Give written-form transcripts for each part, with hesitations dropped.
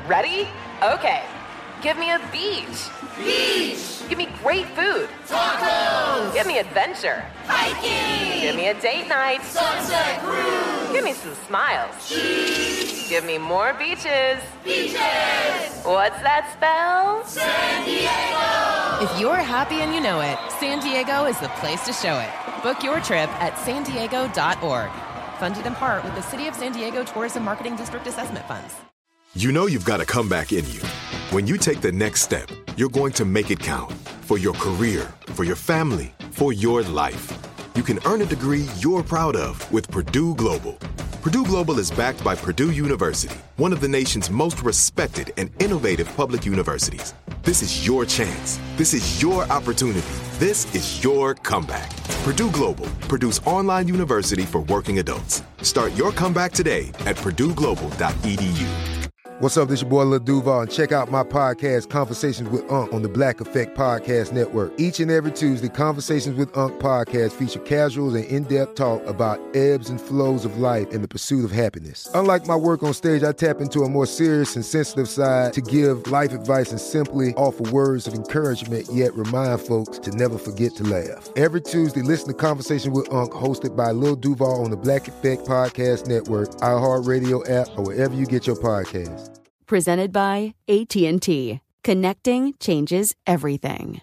Ready? Okay. Give me a beach. Beach! Give me great food. Tacos! Give me adventure. Hiking! Give me a date night. Sunset cruise! Give me some smiles. Cheese! Give me more beaches. Beaches! What's that spell? San Diego! If you're happy and you know it, San Diego is the place to show it. Book your trip at sandiego.org. Funded in part with the City of San Diego Tourism Marketing District Assessment Funds. You know you've got a comeback in you. When you take the next step, you're going to make it count. For your career, for your family, for your life. You can earn a degree you're proud of with Purdue Global. Purdue Global is backed by Purdue University, one of the nation's most respected and innovative public universities. This is your chance. This is your opportunity. This is your comeback. Purdue Global, Purdue's online university for working adults. Start your comeback today at purdueglobal.edu. What's up, this your boy Lil Duval, and check out my podcast, Conversations with Unc, on the Black Effect Podcast Network. Each and every Tuesday, Conversations with Unc podcast feature casuals and in-depth talk about ebbs and flows of life and the pursuit of happiness. Unlike my work on stage, I tap into a more serious and sensitive side to give life advice and simply offer words of encouragement, yet remind folks to never forget to laugh. Every Tuesday, listen to Conversations with Unc, hosted by Lil Duval on the Black Effect Podcast Network, iHeartRadio app, or wherever you get your podcasts. Presented by AT&T. Connecting changes everything.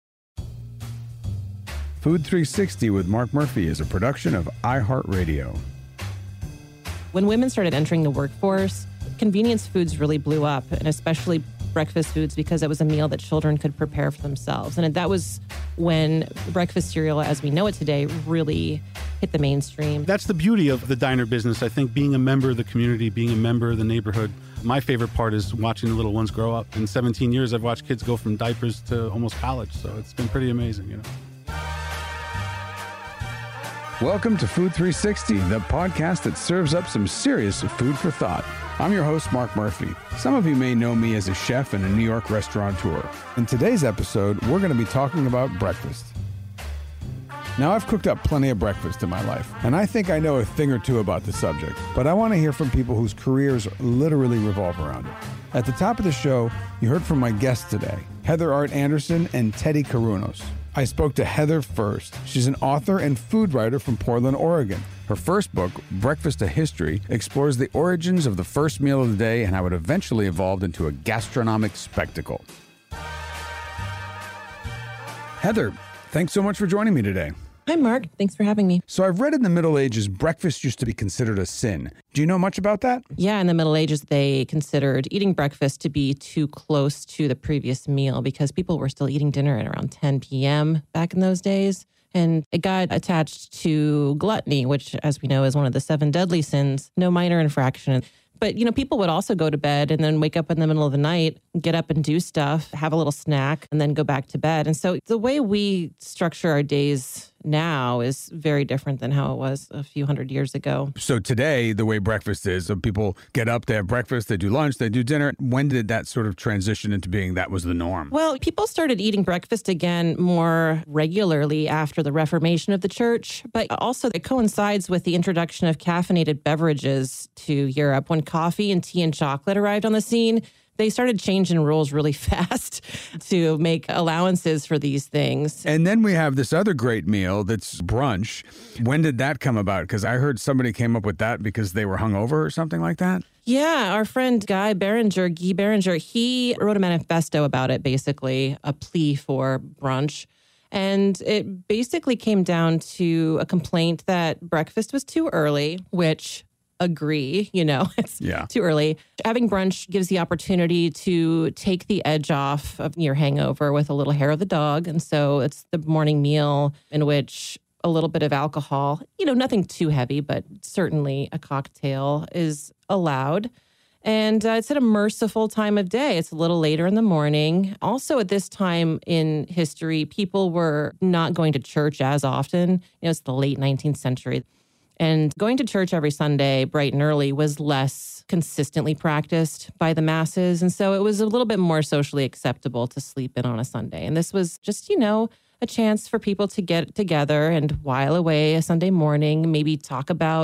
Food 360 with Mark Murphy is a production of iHeartRadio. When women started entering the workforce, convenience foods really blew up, and especially breakfast foods, because it was a meal that children could prepare for themselves. And that was when breakfast cereal, as we know it today, really hit the mainstream. That's the beauty of the diner business. I think being a member of the community, being a member of the neighborhood. My favorite part is watching the little ones grow up. In 17 years, I've watched kids go from diapers to almost college. So it's been pretty amazing, you know. Welcome to Food 360, the podcast that serves up some serious food for thought. I'm your host, Mark Murphy. Some of you may know me as a chef and a New York restaurateur. In today's episode, we're going to be talking about breakfast. Now, I've cooked up plenty of breakfast in my life, and I think I know a thing or two about the subject, but I want to hear from people whose careers literally revolve around it. At the top of the show, you heard from my guests today, Heather Art Anderson and Teddy Karunos. I spoke to Heather first. She's an author and food writer from Portland, Oregon. Her first book, Breakfast: A History, explores the origins of the first meal of the day and how it eventually evolved into a gastronomic spectacle. Heather, thanks so much for joining me today. Hi, Mark. Thanks for having me. So I've read in the Middle Ages, breakfast used to be considered a sin. Do you know much about that? Yeah, in the Middle Ages, they considered eating breakfast to be too close to the previous meal because people were still eating dinner at around 10 p.m. back in those days. And it got attached to gluttony, which, as we know, is one of the 7 deadly sins, no minor infraction. But, you know, people would also go to bed and then wake up in the middle of the night, get up and do stuff, have a little snack, and then go back to bed. And so the way we structure our days now is very different than how it was a few hundred years ago. So today, the way breakfast is, so people get up, they have breakfast, they do lunch, they do dinner. When did that sort of transition into being that was the norm? Well, people started eating breakfast again more regularly after the Reformation of the church, but also it coincides with the introduction of caffeinated beverages to Europe. When coffee and tea and chocolate arrived on the scene, they started changing rules really fast to make allowances for these things. And then we have this other great meal that's brunch. When did that come about? Because I heard somebody came up with that because they were hungover or something like that. Yeah, our friend Guy Berenger, he wrote a manifesto about it, basically, a plea for brunch. And it basically came down to a complaint that breakfast was too early, which agree, it's too early. Having brunch gives the opportunity to take the edge off of your hangover with a little hair of the dog. And so it's the morning meal in which a little bit of alcohol, nothing too heavy, but certainly a cocktail is allowed. And it's at a merciful time of day. It's a little later in the morning. Also, at this time in history, people were not going to church as often. It's the late 19th century. And going to church every Sunday, bright and early, was less consistently practiced by the masses. And so it was a little bit more socially acceptable to sleep in on a Sunday. And this was just, a chance for people to get together and while away a Sunday morning, maybe talk about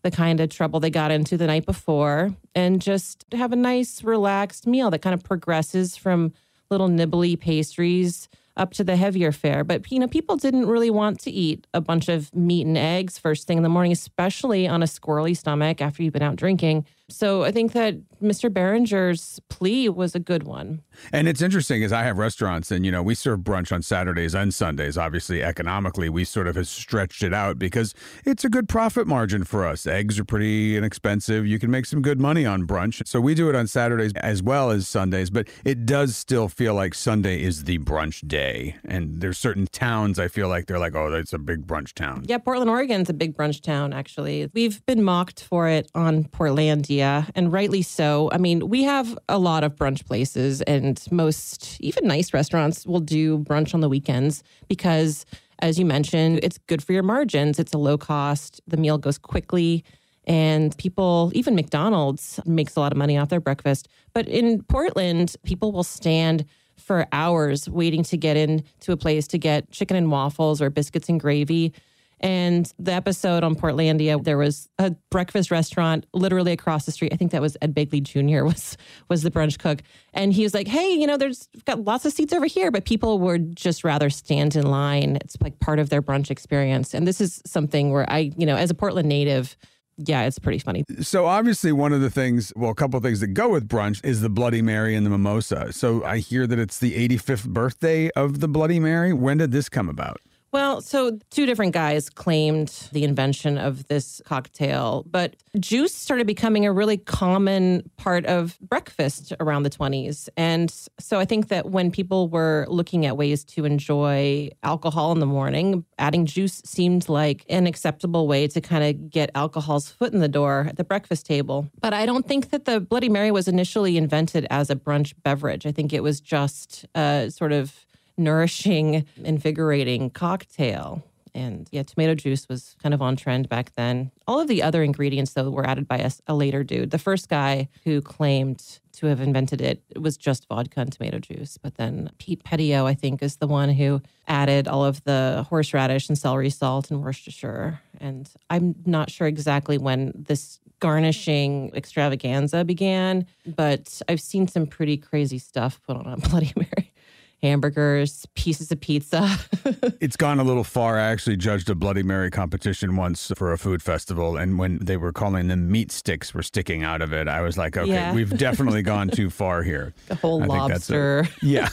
the kind of trouble they got into the night before and just have a nice, relaxed meal that kind of progresses from little nibbly pastries up to the heavier fare. But, people didn't really want to eat a bunch of meat and eggs first thing in the morning, especially on a squirrely stomach after you've been out drinking. So I think that Mr. Berenger's plea was a good one. And it's interesting is I have restaurants and, we serve brunch on Saturdays and Sundays. Obviously, economically, we sort of have stretched it out because it's a good profit margin for us. Eggs are pretty inexpensive. You can make some good money on brunch. So we do it on Saturdays as well as Sundays, but it does still feel like Sunday is the brunch day. And there's certain towns I feel like they're like, oh, that's a big brunch town. Yeah, Portland, Oregon's a big brunch town, actually. We've been mocked for it on Portlandia. And rightly so. I mean, we have a lot of brunch places and most, even nice restaurants will do brunch on the weekends because, as you mentioned, it's good for your margins. It's a low cost. The meal goes quickly. And people, even McDonald's makes a lot of money off their breakfast. But in Portland, people will stand for hours waiting to get into a place to get chicken and waffles or biscuits and gravy. And the episode on Portlandia, there was a breakfast restaurant literally across the street. I think that was Ed Begley Jr. was the brunch cook. And he was like, hey, we've got lots of seats over here, but people would just rather stand in line. It's like part of their brunch experience. And this is something where I, as a Portland native, yeah, it's pretty funny. So obviously one of the things, a couple of things that go with brunch is the Bloody Mary and the mimosa. So I hear that it's the 85th birthday of the Bloody Mary. When did this come about? Well, so two different guys claimed the invention of this cocktail, but juice started becoming a really common part of breakfast around the 20s. And so I think that when people were looking at ways to enjoy alcohol in the morning, adding juice seemed like an acceptable way to kind of get alcohol's foot in the door at the breakfast table. But I don't think that the Bloody Mary was initially invented as a brunch beverage. I think it was just a sort of nourishing, invigorating cocktail. And yeah, tomato juice was kind of on trend back then. All of the other ingredients, though, were added by a later dude. The first guy who claimed to have invented it was just vodka and tomato juice. But then Pete Petio, I think, is the one who added all of the horseradish and celery salt and Worcestershire. And I'm not sure exactly when this garnishing extravaganza began, but I've seen some pretty crazy stuff put on a Bloody Mary. Hamburgers, pieces of pizza. It's gone a little far. I actually judged a Bloody Mary competition once for a food festival, and when they were calling them meat sticks were sticking out of it, I was like, okay, we've definitely gone too far here. The whole lobster. Yeah.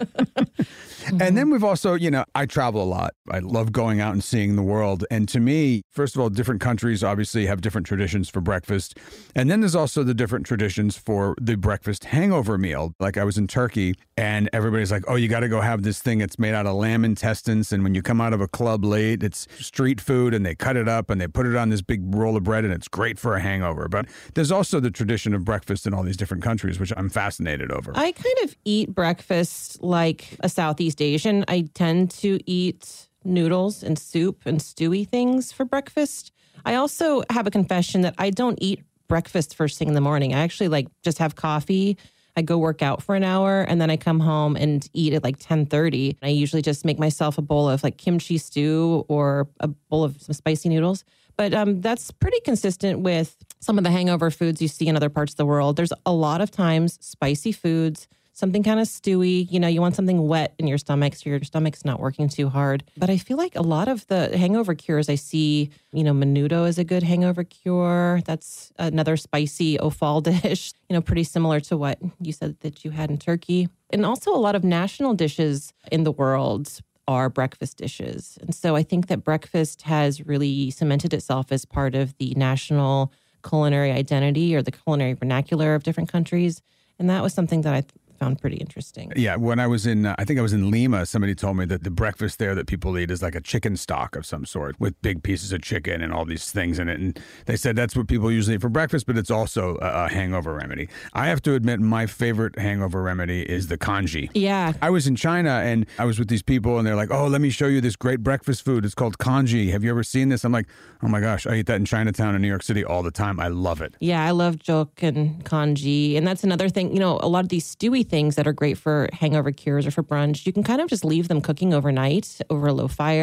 And then we've also, I travel a lot. I love going out and seeing the world. And to me, first of all, different countries obviously have different traditions for breakfast. And then there's also the different traditions for the breakfast hangover meal. Like I was in Turkey and everybody's like, oh, you got to go have this thing. It's made out of lamb intestines. And when you come out of a club late, it's street food and they cut it up and they put it on this big roll of bread and it's great for a hangover. But there's also the tradition of breakfast in all these different countries, which I'm fascinated over. I kind of eat breakfast like a Southeast Asian. I tend to eat noodles and soup and stewy things for breakfast. I also have a confession that I don't eat breakfast first thing in the morning. I actually just have coffee. I go work out for an hour and then I come home and eat at 10:30. I usually just make myself a bowl of kimchi stew or a bowl of some spicy noodles. But that's pretty consistent with some of the hangover foods you see in other parts of the world. There's a lot of times spicy foods, something kind of stewy. You want something wet in your stomach so your stomach's not working too hard. But I feel like a lot of the hangover cures I see, menudo is a good hangover cure. That's another spicy offal dish, pretty similar to what you said that you had in Turkey. And also a lot of national dishes in the world are breakfast dishes. And so I think that breakfast has really cemented itself as part of the national culinary identity or the culinary vernacular of different countries. And that was something that I found pretty interesting. Yeah, when I was in, I think I was in Lima, somebody told me that the breakfast there that people eat is like a chicken stock of some sort with big pieces of chicken and all these things in it. And they said that's what people usually eat for breakfast, but it's also a hangover remedy. I have to admit my favorite hangover remedy is the congee. Yeah. I was in China and I was with these people and they're like, oh, let me show you this great breakfast food. It's called congee. Have you ever seen this? I'm like, oh my gosh, I eat that in Chinatown in New York City all the time. I love it. Yeah, I love jok and congee. And that's another thing, a lot of these stewy things that are great for hangover cures or for brunch, you can kind of just leave them cooking overnight over a low fire.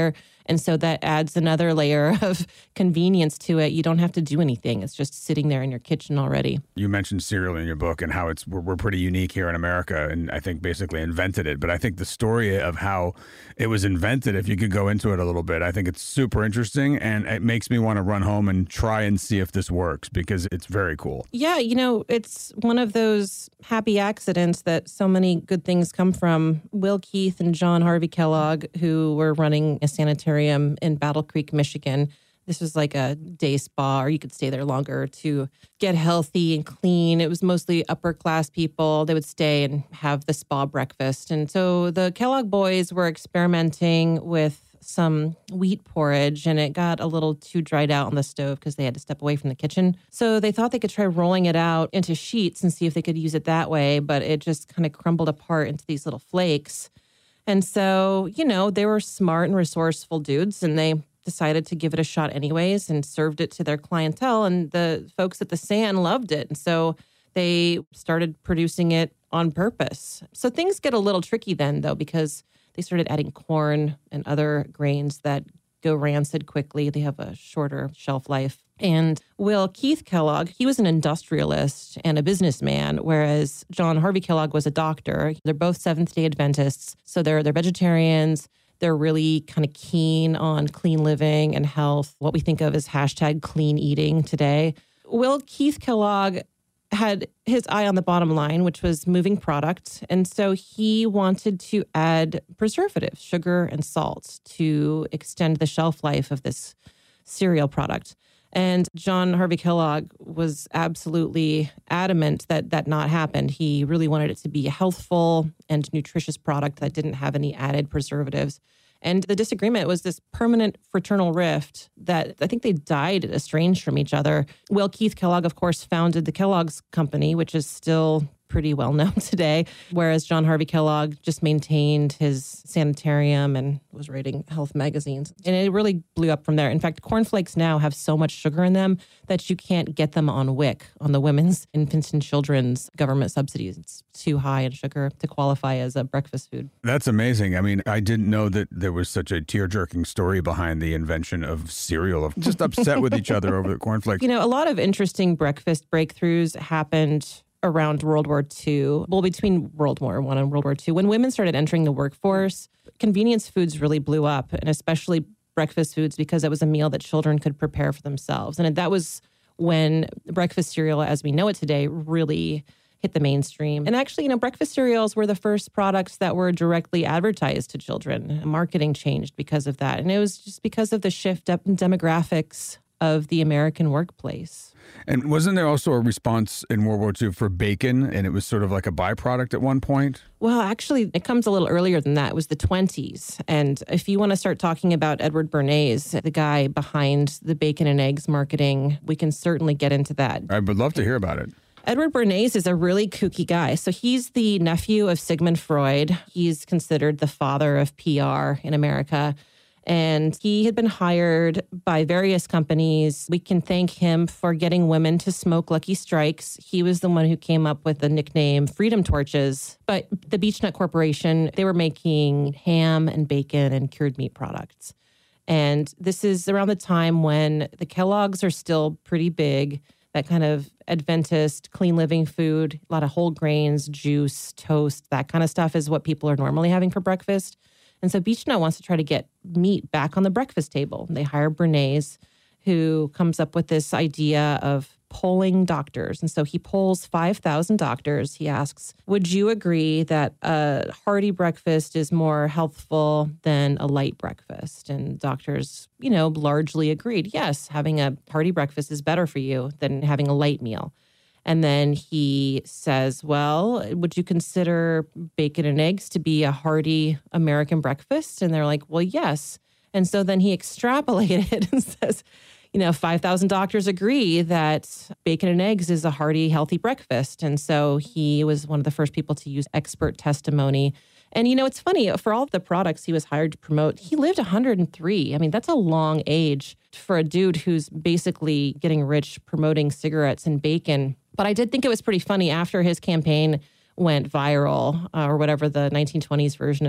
And so that adds another layer of convenience to it. You don't have to do anything. It's just sitting there in your kitchen already. You mentioned cereal in your book and how we're pretty unique here in America, and I think basically invented it. But I think the story of how it was invented, if you could go into it a little bit, I think it's super interesting, and it makes me want to run home and try and see if this works because it's very cool. Yeah, it's one of those happy accidents that so many good things come from. Will Keith and John Harvey Kellogg, who were running a sanitarium in Battle Creek, Michigan. This was like a day spa, or you could stay there longer to get healthy and clean. It was mostly upper class people. They would stay and have the spa breakfast. And so the Kellogg boys were experimenting with some wheat porridge, and it got a little too dried out on the stove because they had to step away from the kitchen. So they thought they could try rolling it out into sheets and see if they could use it that way, but it just kind of crumbled apart into these little flakes. And so, they were smart and resourceful dudes, and they decided to give it a shot anyways and served it to their clientele. And the folks at the San loved it. And so they started producing it on purpose. So things get a little tricky then, though, because they started adding corn and other grains that go rancid quickly. They have a shorter shelf life. And Will Keith Kellogg, he was an industrialist and a businessman, whereas John Harvey Kellogg was a doctor. They're both Seventh-day Adventists, so they're vegetarians. They're really kind of keen on clean living and health, what we think of as hashtag clean eating today. Will Keith Kellogg had his eye on the bottom line, which was moving product. And so he wanted to add preservatives, sugar and salt, to extend the shelf life of this cereal product. And John Harvey Kellogg was absolutely adamant that that not happened. He really wanted it to be a healthful and nutritious product that didn't have any added preservatives. And the disagreement was this permanent fraternal rift that I think they died estranged from each other. Will Keith Kellogg, of course, founded the Kellogg's Company, which is still pretty well known today, whereas John Harvey Kellogg just maintained his sanitarium and was writing health magazines. And it really blew up from there. In fact, cornflakes now have so much sugar in them that you can't get them on WIC, on the Women's, Infants, and Children's government subsidies. It's too high in sugar to qualify as a breakfast food. That's amazing. I mean, I didn't know that there was such a tear-jerking story behind the invention of cereal, of just upset with each other over the cornflakes. A lot of interesting breakfast breakthroughs happened around World War II, between World War I and World War II. When women started entering the workforce, convenience foods really blew up, and especially breakfast foods, because it was a meal that children could prepare for themselves. And that was when breakfast cereal, as we know it today, really hit the mainstream. And actually, breakfast cereals were the first products that were directly advertised to children. Marketing changed because of that. And it was just because of the shift up in demographics of the American workplace. And wasn't there also a response in World War II for bacon, and it was sort of like a byproduct at one point? Well, actually, it comes a little earlier than that. It was the 1920s. And if you want to start talking about Edward Bernays, the guy behind the bacon and eggs marketing, we can certainly get into that. I would love to hear about it. Edward Bernays is a really kooky guy. So he's the nephew of Sigmund Freud. He's considered the father of PR in America. And he had been hired by various companies. We can thank him for getting women to smoke Lucky Strikes. He was the one who came up with the nickname Freedom Torches. But the Beech-Nut Corporation, they were making ham and bacon and cured meat products. And this is around the time when the Kellogg's are still pretty big, that kind of Adventist, clean living food, a lot of whole grains, juice, toast, that kind of stuff is what people are normally having for breakfast. And so Beech-Nut wants to try to get meat back on the breakfast table. They hire Bernays, who comes up with this idea of polling doctors. And so he polls 5,000 doctors. He asks, would you agree that a hearty breakfast is more healthful than a light breakfast? And doctors, largely agreed. Yes, having a hearty breakfast is better for you than having a light meal. And then he says, well, would you consider bacon and eggs to be a hearty American breakfast? And they're like, well, yes. And so then he extrapolated and says, 5,000 doctors agree that bacon and eggs is a hearty, healthy breakfast. And so he was one of the first people to use expert testimony. And, it's funny, for all the products he was hired to promote, he lived 103. I mean, that's a long age for a dude who's basically getting rich promoting cigarettes and bacon. But I did think it was pretty funny after his campaign went viral, or whatever the 1920s version of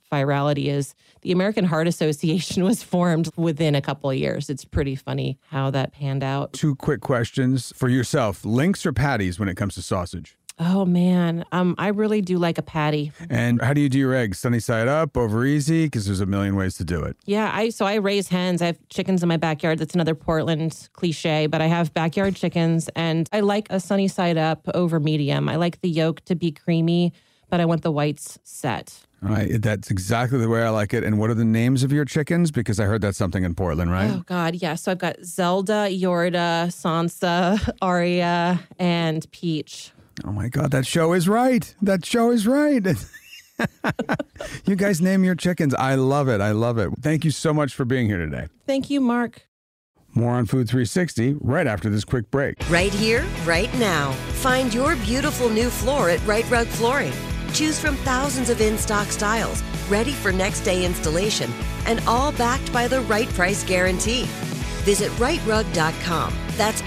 virality is the American Heart Association was formed within a couple of years. It's pretty funny how that panned out. 2 quick questions for yourself. Links or patties when it comes to sausage? Oh, man. I really do like a patty. And how do you do your eggs? Sunny side up, over easy? Because there's a million ways to do it. Yeah, I raise hens. I have chickens in my backyard. That's another Portland cliche, but I have backyard chickens, and I like a sunny side up over medium. I like the yolk to be creamy, but I want the whites set. All right, that's exactly the way I like it. And what are the names of your chickens? Because I heard that's something in Portland, right? Oh, God, yeah. So I've got Zelda, Yorda, Sansa, Aria, and Peach. Oh, my God, that show is right. That show is right. You guys name your chickens. I love it. I love it. Thank you so much for being here today. Thank you, Mark. More on Food 360 right after this quick break. Right here, right now. Find your beautiful new floor at Right Rug Flooring. Choose from thousands of in-stock styles, ready for next day installation, and all backed by the right price guarantee. Visit rightrug.com. That's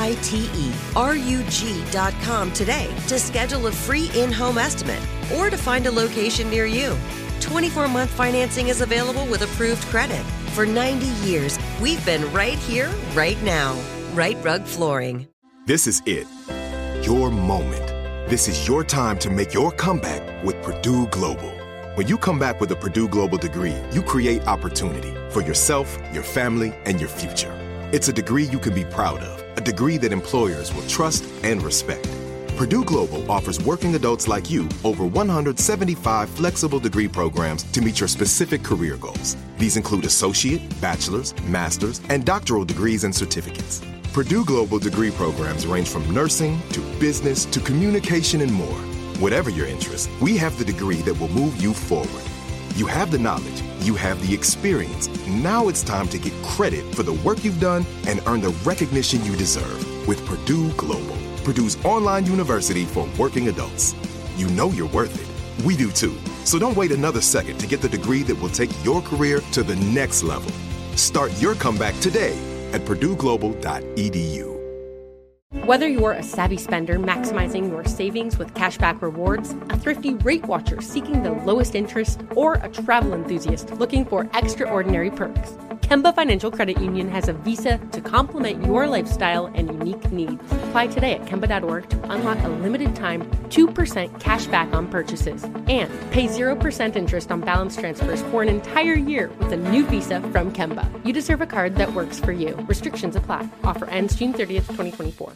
RITERUG.com today to schedule a free in-home estimate or to find a location near you. 24-month financing is available with approved credit. For 90 years, we've been right here, right now. Right Rug Flooring. This is it. Your moment. This is your time to make your comeback with Purdue Global. When you come back with a Purdue Global degree, you create opportunity for yourself, your family, and your future. It's a degree you can be proud of, a degree that employers will trust and respect. Purdue Global offers working adults like you over 175 flexible degree programs to meet your specific career goals. These include associate, bachelor's, master's, and doctoral degrees and certificates. Purdue Global degree programs range from nursing to business to communication and more. Whatever your interest, we have the degree that will move you forward. You have the knowledge, you have the experience. Now it's time to get credit for the work you've done and earn the recognition you deserve with Purdue Global, Purdue's online university for working adults. You know you're worth it. We do too. So don't wait another second to get the degree that will take your career to the next level. Start your comeback today at purdueglobal.edu. Whether you're a savvy spender maximizing your savings with cashback rewards, a thrifty rate watcher seeking the lowest interest, or a travel enthusiast looking for extraordinary perks, Kemba Financial Credit Union has a visa to complement your lifestyle and unique needs. Apply today at Kemba.org to unlock a limited time 2% cash back on purchases and pay 0% interest on balance transfers for an entire year with a new visa from Kemba. You deserve a card that works for you. Restrictions apply. Offer ends June 30th, 2024.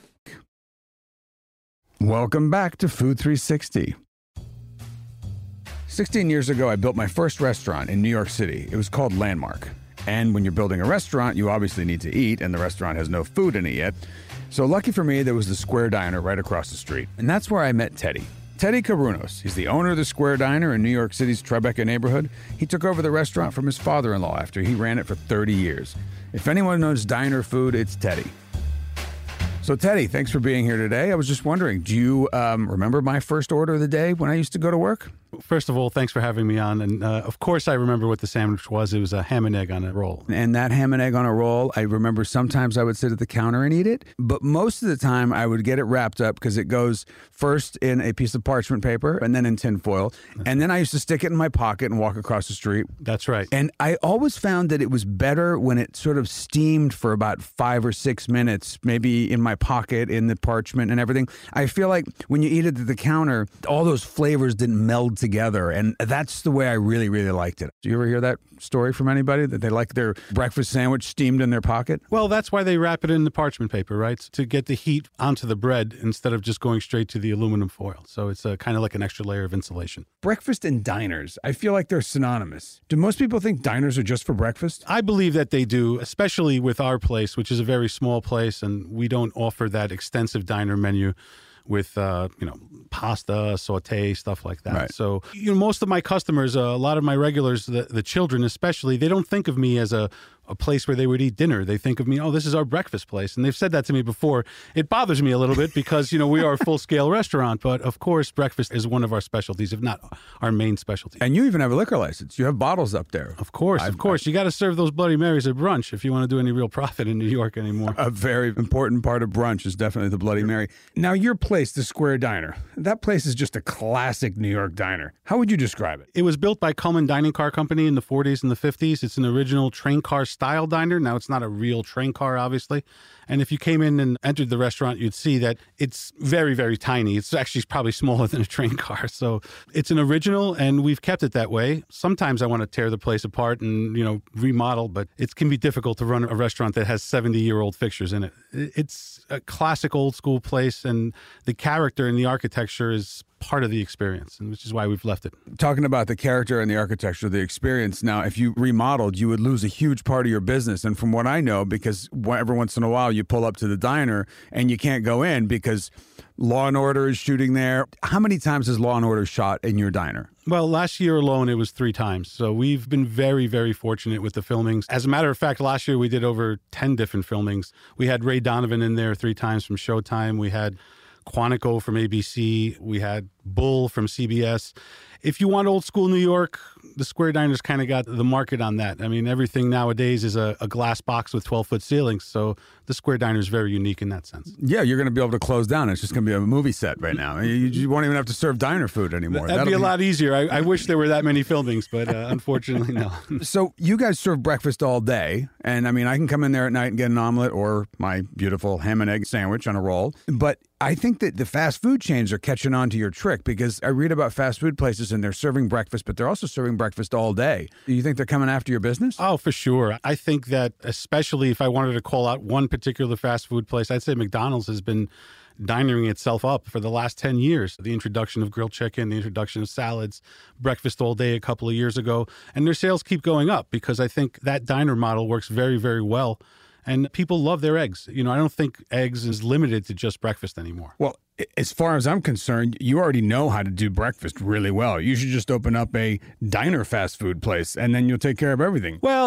Welcome back to Food 360. 16 years ago, I built my first restaurant in New York City. It was called Landmark. And when you're building a restaurant, you obviously need to eat, and the restaurant has no food in it yet. So lucky for me, there was the Square Diner right across the street. And that's where I met Teddy. Teddy Carunos. He's the owner of the Square Diner in New York City's Tribeca neighborhood. He took over the restaurant from his father-in-law after he ran it for 30 years. If anyone knows diner food, it's Teddy. So, Teddy, thanks for being here today. I was just wondering, do you remember my first order of the day when I used to go to work? First of all, thanks for having me on. And of course, I remember what the sandwich was. It was a ham and egg on a roll. And that ham and egg on a roll, I remember sometimes I would sit at the counter and eat it. But most of the time, I would get it wrapped up because it goes first in a piece of parchment paper and then in tin foil. And then I used to stick it in my pocket and walk across the street. That's right. And I always found that it was better when it sort of steamed for about 5 or 6 minutes, maybe in my pocket, in the parchment and everything. I feel like when you eat it at the counter, all those flavors didn't meld together. And that's the way I really, really liked it. Do you ever hear that story from anybody, that they like their breakfast sandwich steamed in their pocket? Well, that's why they wrap it in the parchment paper, right? To get the heat onto the bread instead of just going straight to the aluminum foil. So it's kind of like an extra layer of insulation. Breakfast and diners, I feel like they're synonymous. Do most people think diners are just for breakfast? I believe that they do, especially with our place, which is a very small place, and we don't offer that extensive diner menu with, pasta, saute, stuff like that. Right. So, most of my customers, a lot of my regulars, the children especially, they don't think of me as a a place where they would eat dinner. They think of me, oh, this is our breakfast place. And they've said that to me before. It bothers me a little bit because, we are a full-scale restaurant. But, of course, breakfast is one of our specialties, if not our main specialty. And you even have a liquor license. You have bottles up there. Of course. You got to serve those Bloody Marys at brunch if you want to do any real profit in New York anymore. A very important part of brunch is definitely the Bloody Mary. Now, your place, the Square Diner, that place is just a classic New York diner. How would you describe it? It was built by Cullman Dining Car Company in the 40s and the 50s. It's an original train car style diner. Now, it's not a real train car, obviously. And if you came in and entered the restaurant, you'd see that it's very, very tiny. It's actually probably smaller than a train car. So it's an original, and we've kept it that way. Sometimes I want to tear the place apart and, remodel, but it can be difficult to run a restaurant that has 70-year-old fixtures in it. It's a classic old school place, and the character and the architecture is part of the experience, and which is why we've left it. Talking about the character and the architecture, the experience, now, if you remodeled, you would lose a huge part of your business. And from what I know, because every once in a while you pull up to the diner and you can't go in because Law & Order is shooting there. How many times has Law & Order shot in your diner? Well, last year alone, it was 3 times. So we've been very, very fortunate with the filmings. As a matter of fact, last year we did over 10 different filmings. We had Ray Donovan in there 3 times from Showtime. We had Quantico from ABC. We had Bull from CBS. If you want old school New York, the Square Diner's kind of got the market on that. I mean, everything nowadays is a glass box with 12-foot ceilings. So the Square Diner is very unique in that sense. Yeah, you're going to be able to close down. It's just going to be a movie set right now. You won't even have to serve diner food anymore. That'd be a lot easier. I wish there were that many filmings, but unfortunately, no. So you guys serve breakfast all day. And I mean, I can come in there at night and get an omelet or my beautiful ham and egg sandwich on a roll. But I think that the fast food chains are catching on to your trick, because I read about fast food places and they're serving breakfast, but they're also serving breakfast all day. Do you think they're coming after your business? Oh, for sure. I think that especially if I wanted to call out one particular fast food place, I'd say McDonald's has been dinering itself up for the last 10 years. The introduction of grilled chicken, the introduction of salads, breakfast all day a couple of years ago, and their sales keep going up because I think that diner model works very, very well. And people love their eggs. I don't think eggs is limited to just breakfast anymore. Well, as far as I'm concerned, you already know how to do breakfast really well. You should just open up a diner fast food place, and then you'll take care of everything. Well,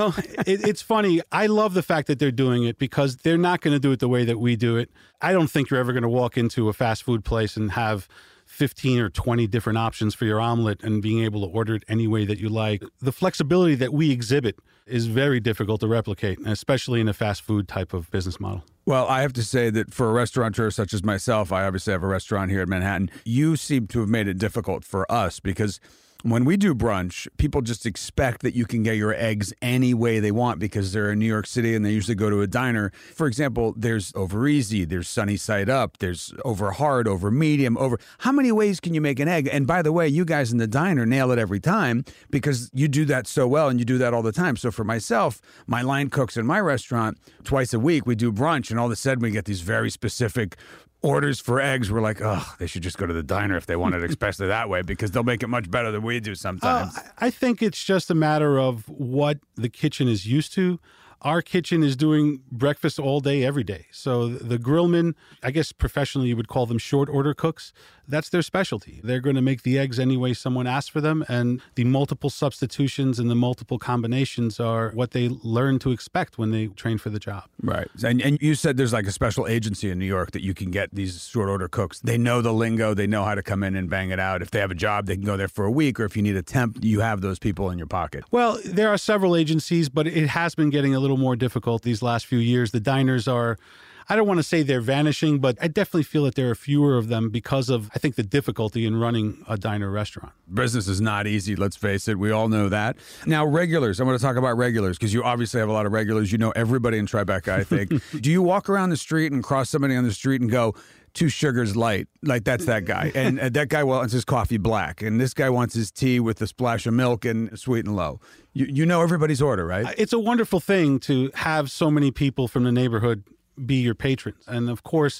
it's funny. I love the fact that they're doing it because they're not going to do it the way that we do it. I don't think you're ever going to walk into a fast food place and have 15 or 20 different options for your omelet and being able to order it any way that you like. The flexibility that we exhibit is very difficult to replicate, especially in a fast food type of business model. Well, I have to say that for a restaurateur such as myself, I obviously have a restaurant here in Manhattan, you seem to have made it difficult for us because when we do brunch, people just expect that you can get your eggs any way they want because they're in New York City and they usually go to a diner. For example, there's over easy, there's sunny side up, there's over hard, over medium, over. How many ways can you make an egg? And by the way, you guys in the diner nail it every time because you do that so well and you do that all the time. So for myself, my line cooks in my restaurant twice a week, we do brunch, and all of a sudden we get these very specific orders for eggs. We're like, oh, they should just go to the diner if they want it, especially that way, because they'll make it much better than we do sometimes. I think it's just a matter of what the kitchen is used to. Our kitchen is doing breakfast all day, every day. So the grillmen, I guess professionally you would call them short order cooks. That's their specialty. They're going to make the eggs any way someone asks for them. And the multiple substitutions and the multiple combinations are what they learn to expect when they train for the job. Right. And you said there's like a special agency in New York that you can get these short order cooks. They know the lingo. They know how to come in and bang it out. If they have a job, they can go there for a week. Or if you need a temp, you have those people in your pocket. Well, there are several agencies, but it has been getting a little more difficult these last few years. The diners are, I don't want to say they're vanishing, but I definitely feel that there are fewer of them because of, I think, the difficulty in running a diner restaurant. Business is not easy, let's face it. We all know that. Now, regulars. I want to talk about regulars because you obviously have a lot of regulars. You know everybody in Tribeca, I think. Do you walk around the street and cross somebody on the street and go, 2 sugars light, like that's that guy. And that guy wants his coffee black. And this guy wants his tea with a splash of milk and sweet and low. You know everybody's order, right? It's a wonderful thing to have so many people from the neighborhood be your patrons. And of course,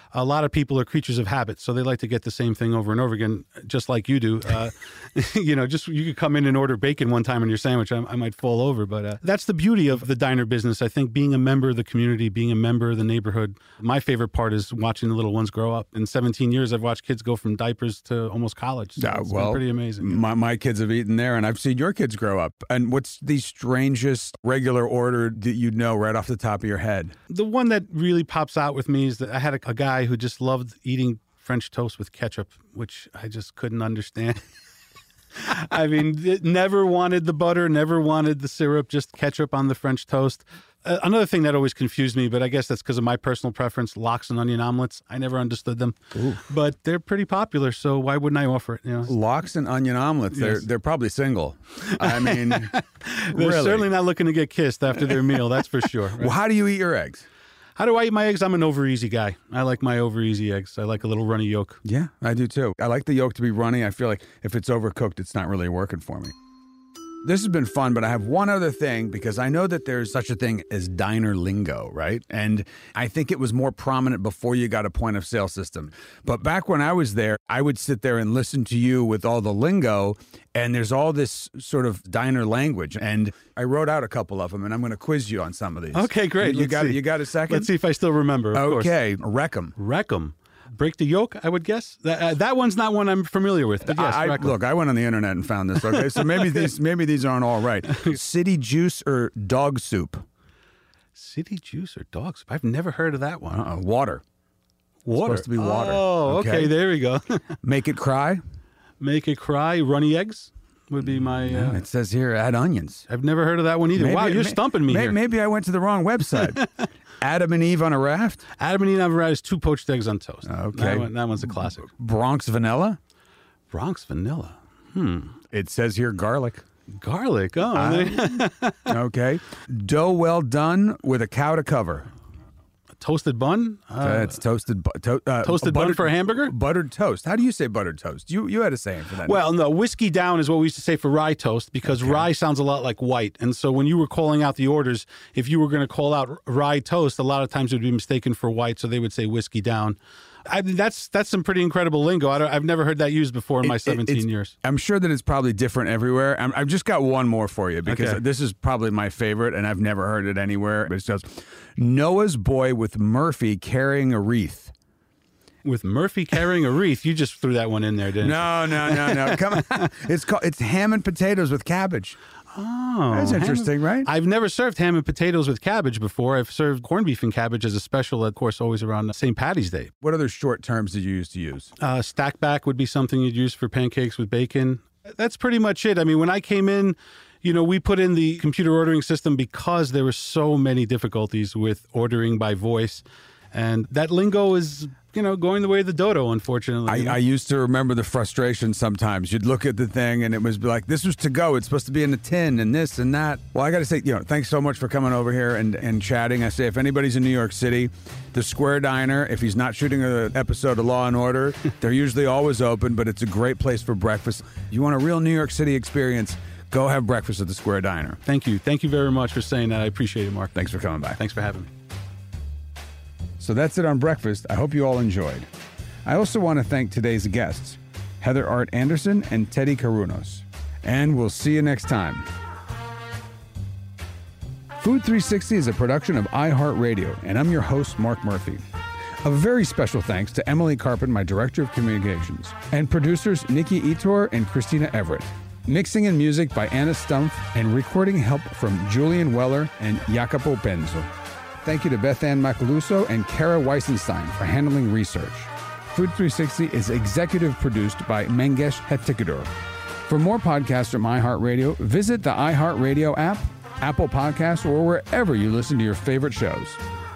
a lot of people are creatures of habit, so they like to get the same thing over and over again, just like you do. You could come in and order bacon one time on your sandwich, I might fall over. But that's the beauty of the diner business. I think being a member of the community, being a member of the neighborhood. My favorite part is watching the little ones grow up. In 17 years, I've watched kids go from diapers to almost college. So it's been pretty amazing. My kids have eaten there, and I've seen your kids grow up. And what's the strangest regular order that you know right off the top of your head? The one that really pops out with me is that I had a guy who just loved eating French toast with ketchup, which I just couldn't understand. I mean, never wanted the butter, never wanted the syrup, just ketchup on the French toast. Another thing that always confused me, but I guess that's because of my personal preference, lox and onion omelets. I never understood them, but they're pretty popular, so why wouldn't I offer it? Lox and onion omelets, Yes. they're probably single. I mean, they're really? certainly not looking to get kissed after their meal, that's for sure. Right? Well, how do you eat your eggs? How do I eat my eggs? I'm an over-easy guy. I like my over-easy eggs. I like a little runny yolk. Yeah, I do too. I like the yolk to be runny. I feel like if it's overcooked, it's not really working for me. This has been fun, but I have one other thing because I know that there's such a thing as diner lingo, right? And I think it was more prominent before you got a point of sale system. But back when I was there, I would sit there and listen to you with all the lingo, and there's all this sort of diner language. And I wrote out a couple of them, and I'm going to quiz you on some of these. Okay, great. You got a second? Let's see if I still remember. Of okay, wreck 'em. Wreck 'em. Break the yolk, I would guess. That one's not one I'm familiar with. But yes, look, I went on the internet and found this. Okay, so maybe these aren't all right. City juice or dog soup? City juice or dog soup? I've never heard of that one. Water. Water. It's supposed to be water. Oh, okay. There we go. Make it cry. Make it cry. Runny eggs would be my. It says here add onions. I've never heard of that one either. Wow, you're stumping me here. Maybe I went to the wrong website. Adam and Eve on a raft? Adam and Eve on a raft is 2 poached eggs on toast. Okay. That one's a classic. Bronx vanilla? Bronx vanilla. It says here garlic. Garlic. Oh. Okay. Dough well done with a cow to cover. Toasted bun? It's toasted toasted bun for a hamburger? Buttered toast. How do you say buttered toast? You had a saying for that. Well, no, whiskey down is what we used to say for rye toast because rye sounds a lot like white. And so when you were calling out the orders, if you were going to call out rye toast, a lot of times it would be mistaken for white, so they would say whiskey down. I mean, that's some pretty incredible lingo. I've never heard that used before in my 17 years. I'm sure that it's probably different everywhere. I've just got one more for you because this is probably my favorite, and I've never heard it anywhere. But it says, Noah's boy with Murphy carrying a wreath. With Murphy carrying a wreath? You just threw that one in there, didn't you? No. Come on. It's ham and potatoes with cabbage. Oh, that's interesting, right? I've never served ham and potatoes with cabbage before. I've served corned beef and cabbage as a special, of course, always around St. Patty's Day. What other short terms did you used to use? Stack back would be something you'd use for pancakes with bacon. That's pretty much it. I mean, when I came in, we put in the computer ordering system because there were so many difficulties with ordering by voice. And that lingo is, going the way of the dodo, unfortunately. I used to remember the frustration sometimes. You'd look at the thing and it was like, this was to go. It's supposed to be in a tin and this and that. Well, I got to say, thanks so much for coming over here and chatting. I say, if anybody's in New York City, the Square Diner, if he's not shooting an episode of Law & Order, they're usually always open, but it's a great place for breakfast. If you want a real New York City experience, go have breakfast at the Square Diner. Thank you. Thank you very much for saying that. I appreciate it, Mark. Thanks for coming by. Thanks for having me. So that's it on breakfast. I hope you all enjoyed. I also want to thank today's guests, Heather Art Anderson and Teddy Carunos. And we'll see you next time. Food 360 is a production of iHeartRadio, and I'm your host, Mark Murphy. A very special thanks to Emily Carpin, my Director of Communications, and producers Nikki Etor and Christina Everett. Mixing and music by Anna Stumpf, and recording help from Julian Weller and Jacopo Benzo. Thank you to Beth Ann Macaluso and Kara Weisenstein for handling research. Food 360 is executive produced by Mengesh Hetikador. For more podcasts from iHeartRadio, visit the iHeartRadio app, Apple Podcasts, or wherever you listen to your favorite shows.